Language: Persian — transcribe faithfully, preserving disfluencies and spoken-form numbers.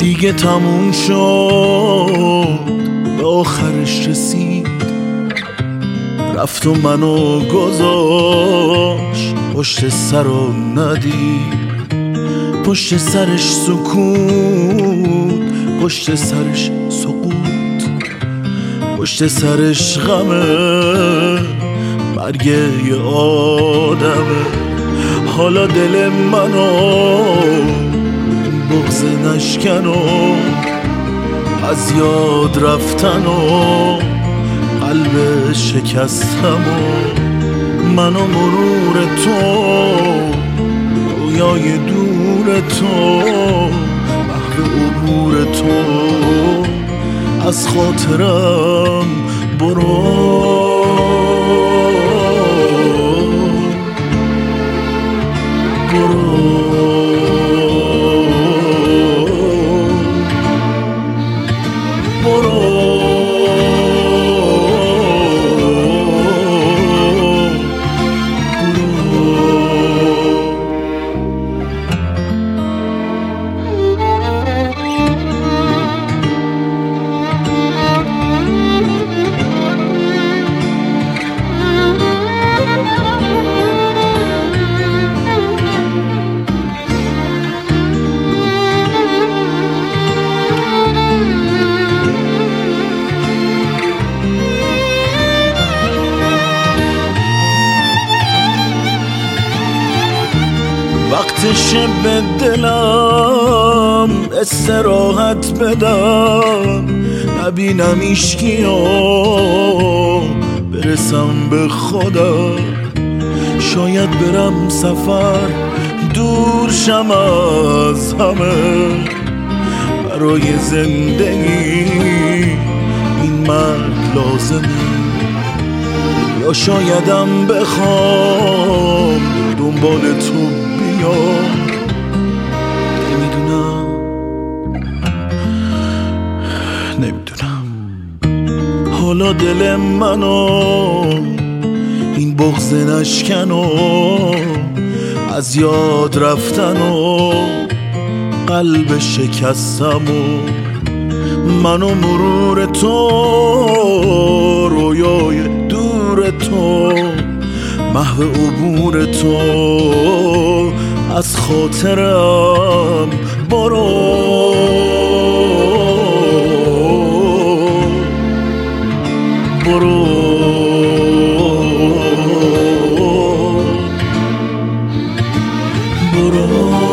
دیگه تموم شد، به آخرش رسید، رفت و منو گذاشت پشت سر و ندید. پشت سرش سکوت، پشت سرش سقوط، پشت سرش غمه مرگ یه آدمه. حالا دل منو بغض نشکن و از یاد رفتن و قلب شکستم و من و مرور تو، رویای دور تو، محو عبور تو، از خاطرم برو. وقتشه به دلم استراحت بدم، نبینم ایشکیو برسم به خودم. شاید برم سفر دور شم از همه، برای زندگی این مرگ لازمه. یا شایدم بخوام دنبال تو نمیدونم، نمیدونم. حالا دل منو این بغض نشکن و از یاد رفتن و قلب شکستم و من و مرور تو، رویای دور تو، محو عبور تو، از خاطرم برو. برو برو